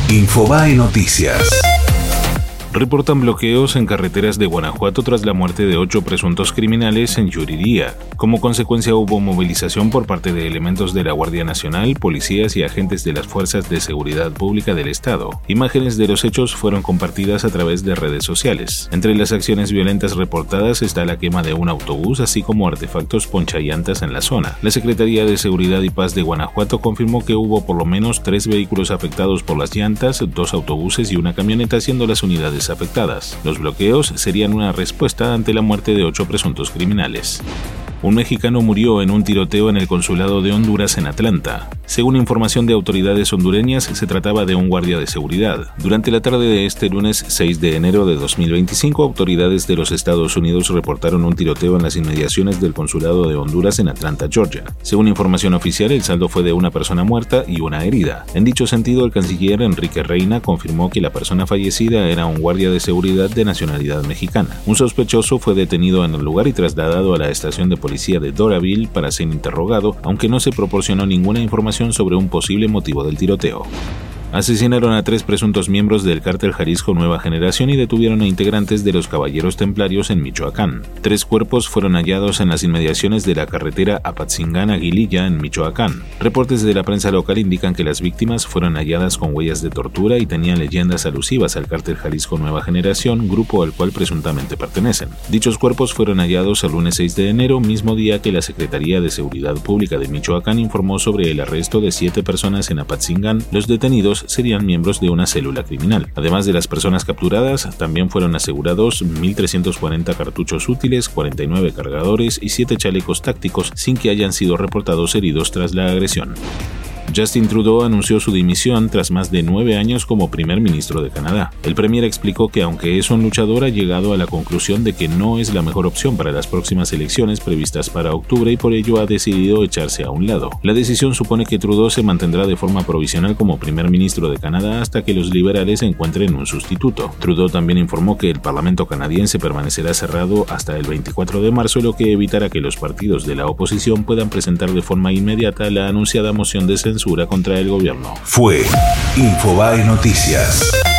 Infobae Noticias. Reportan bloqueos en carreteras de Guanajuato tras la muerte de 8 presuntos criminales en Yuriría. Como consecuencia hubo movilización por parte de elementos de la Guardia Nacional, policías y agentes de las Fuerzas de Seguridad Pública del Estado. Imágenes de los hechos fueron compartidas a través de redes sociales. Entre las acciones violentas reportadas está la quema de un autobús, así como artefactos ponchallantas en la zona. La Secretaría de Seguridad y Paz de Guanajuato confirmó que hubo por lo menos 3 vehículos afectados por las llantas, 2 autobuses y una camioneta, siendo las unidades afectadas. Los bloqueos serían una respuesta ante la muerte de 8 presuntos criminales. Un mexicano murió en un tiroteo en el consulado de Honduras en Atlanta. Según información de autoridades hondureñas, se trataba de un guardia de seguridad. Durante la tarde de este lunes 6 de enero de 2025, autoridades de los Estados Unidos reportaron un tiroteo en las inmediaciones del consulado de Honduras en Atlanta, Georgia. Según información oficial, el saldo fue de una persona muerta y una herida. En dicho sentido, el canciller Enrique Reina confirmó que la persona fallecida era un guardia de seguridad de nacionalidad mexicana. Un sospechoso fue detenido en el lugar y trasladado a la estación de policía de Doraville para ser interrogado, aunque no se proporcionó ninguna información sobre un posible motivo del tiroteo. Asesinaron a 3 presuntos miembros del cártel Jalisco Nueva Generación y detuvieron a integrantes de los Caballeros Templarios en Michoacán. 3 cuerpos fueron hallados en las inmediaciones de la carretera Apatzingán-Aguililla en Michoacán. Reportes de la prensa local indican que las víctimas fueron halladas con huellas de tortura y tenían leyendas alusivas al cártel Jalisco Nueva Generación, grupo al cual presuntamente pertenecen. Dichos cuerpos fueron hallados el lunes 6 de enero, mismo día que la Secretaría de Seguridad Pública de Michoacán informó sobre el arresto de 7 personas en Apatzingán. Los detenidos serían miembros de una célula criminal. Además de las personas capturadas, también fueron asegurados 1.340 cartuchos útiles, 49 cargadores y 7 chalecos tácticos, sin que hayan sido reportados heridos tras la agresión. Justin Trudeau anunció su dimisión tras más de 9 años como primer ministro de Canadá. El premier explicó que aunque es un luchador, ha llegado a la conclusión de que no es la mejor opción para las próximas elecciones previstas para octubre y por ello ha decidido echarse a un lado. La decisión supone que Trudeau se mantendrá de forma provisional como primer ministro de Canadá hasta que los liberales encuentren un sustituto. Trudeau también informó que el Parlamento canadiense permanecerá cerrado hasta el 24 de marzo, lo que evitará que los partidos de la oposición puedan presentar de forma inmediata la anunciada moción de censura contra el gobierno. Fue Infobae Noticias.